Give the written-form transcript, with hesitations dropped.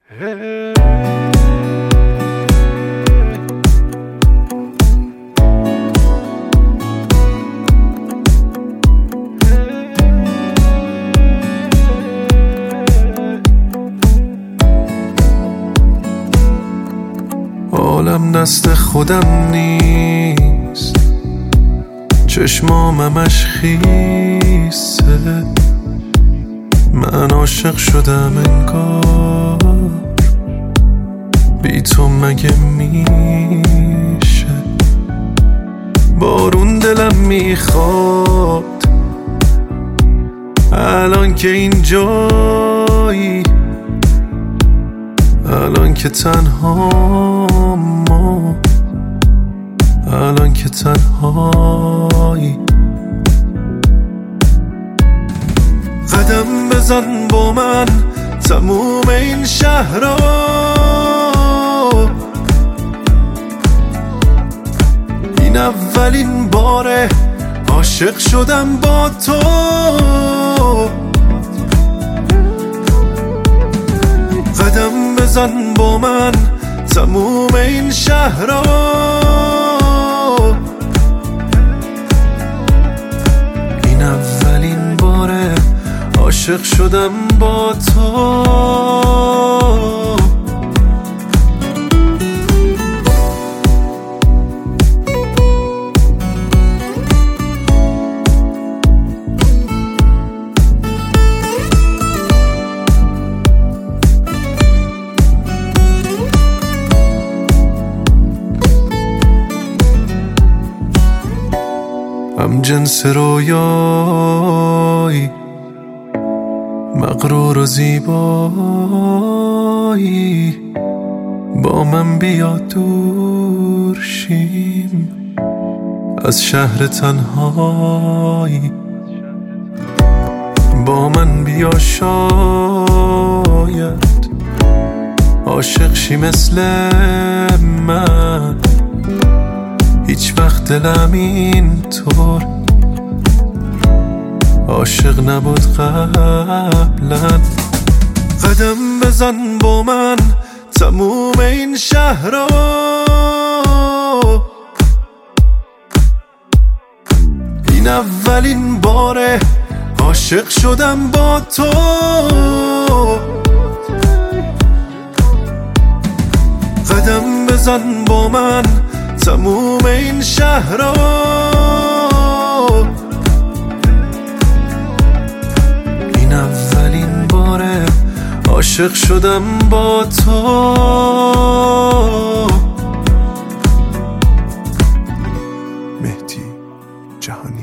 عالم دست خودم نیست، چشمام همش خیسه، من عاشق شدم انگار بی تو مگه میشه. بارون دلم میخواد الان که اینجایی، الان که تنهام، الان که تنهایی. قدم بزن با من تموم این شهرها، این اولین باره عاشق شدم با تو. قدم بزن با من تموم این شهرها، این اولین باره عاشق شدم با تو. هم جنس رویایی، مغرور و زیبایی، با من بیا دور شیم از شهر تنهایی. با من بیا شاید عاشق شی مثل من، هیچ وقت دلم اینطور عاشق نبود قبلا. قدم بزن با من تموم این شهرها، این اولین باره عاشق شدم با تو. قدم بزن با من تموم این شهرها، این اولین باره عاشق شدم با تو. مهدی جهانی.